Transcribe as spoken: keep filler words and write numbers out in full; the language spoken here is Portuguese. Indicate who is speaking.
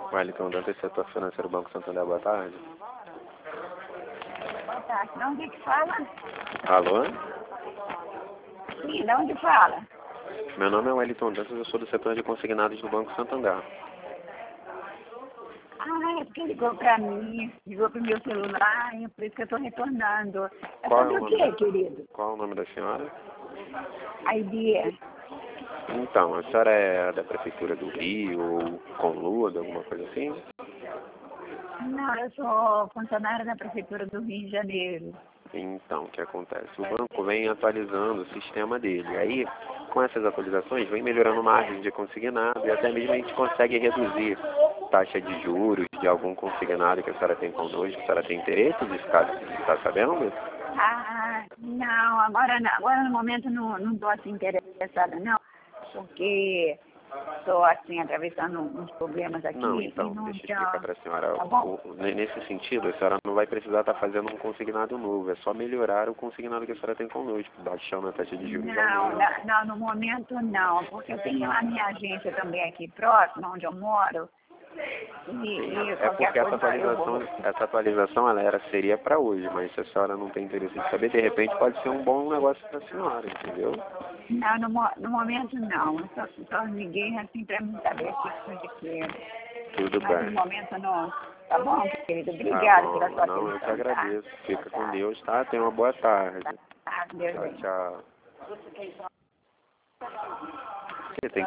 Speaker 1: Wellington Dantas, setor financeiro Banco Santander, boa tarde.
Speaker 2: Boa tarde. De onde que fala?
Speaker 1: Alô?
Speaker 2: Sim, de onde fala?
Speaker 1: Meu nome é Wellington Dantas, eu sou do setor de consignados do Banco Santander.
Speaker 2: Ah, é porque ligou pra mim, ligou pro meu celular, e por isso que eu tô retornando. É
Speaker 1: Qual
Speaker 2: sobre
Speaker 1: é o
Speaker 2: o
Speaker 1: nome
Speaker 2: quê,
Speaker 1: da-
Speaker 2: querido?
Speaker 1: Qual é o nome da senhora?
Speaker 2: A ideia?
Speaker 1: Então, a senhora é da Prefeitura do Rio, ou Conluda, alguma coisa assim?
Speaker 2: Não, eu sou funcionária da Prefeitura do Rio de Janeiro.
Speaker 1: Então, o que acontece? O banco vem atualizando o sistema dele. Aí, com essas atualizações, vem melhorando a margem de consignado e até mesmo a gente consegue reduzir taxa de juros de algum consignado que a senhora tem conosco. A senhora tem interesse de ficar, de estar sabendo?
Speaker 2: Ah, não, agora não. Agora no momento não, não tô assim interessada, não. Porque estou assim atravessando uns problemas aqui
Speaker 1: Não,
Speaker 2: e
Speaker 1: então,
Speaker 2: não
Speaker 1: deixa eu
Speaker 2: já.
Speaker 1: explicar para a senhora.
Speaker 2: Tá bom?
Speaker 1: O- ne- nesse sentido, a senhora não vai precisar estar fazendo um consignado novo, é só melhorar o consignado que a senhora tem conosco, baixando a taxa de juros.
Speaker 2: Não, não, não, no momento não, porque eu tenho a minha agência também aqui próxima, onde eu moro, e, e
Speaker 1: É
Speaker 2: qualquer
Speaker 1: porque essa
Speaker 2: coisa eu vou.
Speaker 1: atualização, essa atualização ela era, seria para hoje, mas se a senhora não tem interesse em saber, de repente pode ser um bom negócio para a senhora, entendeu?
Speaker 2: Não, no, mo- no momento não, eu só, só liguei assim para me saber o que que você quer.
Speaker 1: Tudo
Speaker 2: Mas
Speaker 1: bem.
Speaker 2: no momento não. Tá bom, querido?
Speaker 1: Tá
Speaker 2: Obrigada pela
Speaker 1: bom,
Speaker 2: sua
Speaker 1: não, eu que
Speaker 2: atenção, tá?
Speaker 1: agradeço. Fica com Deus, tá? Tenha uma boa tarde.
Speaker 2: Tá, Deus
Speaker 1: Tchau,
Speaker 2: bem.
Speaker 1: tchau. Você tem